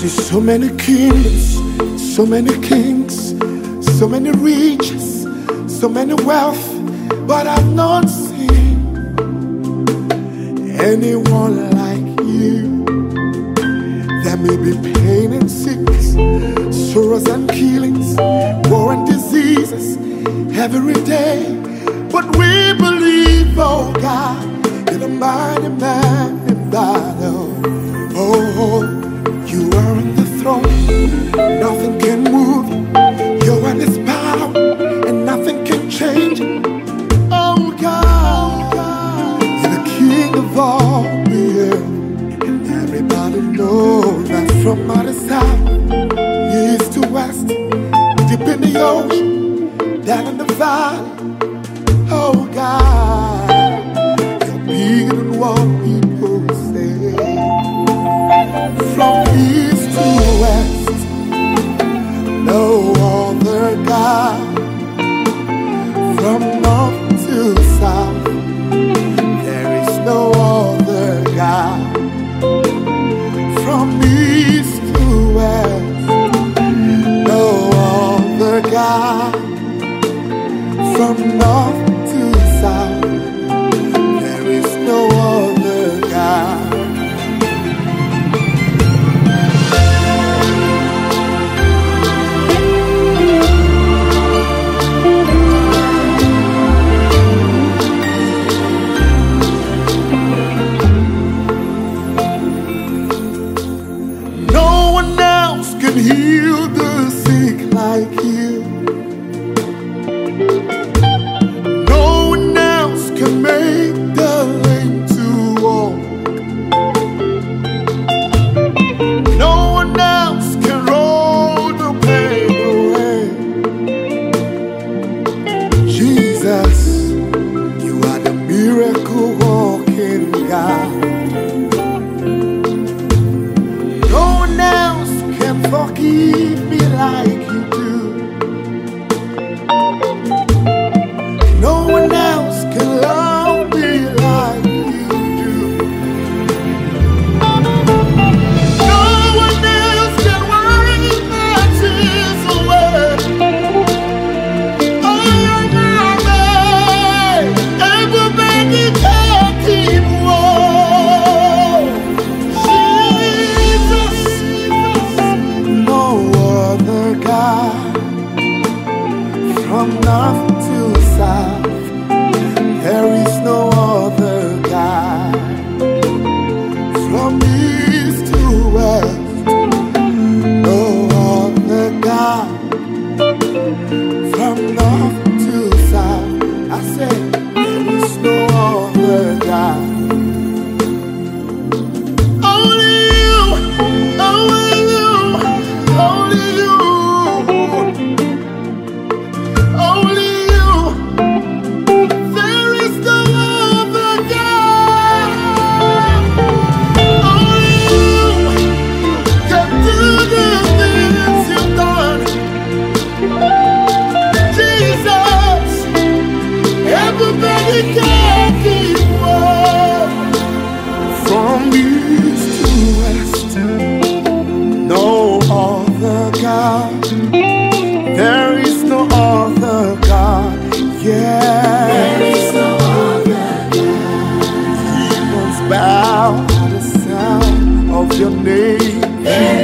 see so many kingdoms, so many kings, so many riches, so many wealth, but I've not seen anyone like you. There may be pain and sickness, sorrows and killings, war and diseases every day, but we believe, oh God, you're a mighty man in battle. Oh, you are on the throne, nothing can move you. You're in His power, and nothing can change it. Oh God, you're the King of all the earth, and everybody knows that from out of south, east to west, deep in the ocean, down in the valley. Oh God, you're bigger than what people say. From east to west, no other God. From north to south, there is no other God. From east to west, no other God. From north to south, there is no other God. No one else can heal the sick like you. You are the miracle walking God. No one else can forgive me like you do. No one else can love me like you do. No one else can wipe my tears away. From north to south, there is no other God. From east to west, no other God. From north to south, I say there is no other God. Only you, only you, only you. From east to west, no other God. There is no other God. Yeah, there is no other God. Demons bow at the sound of your name.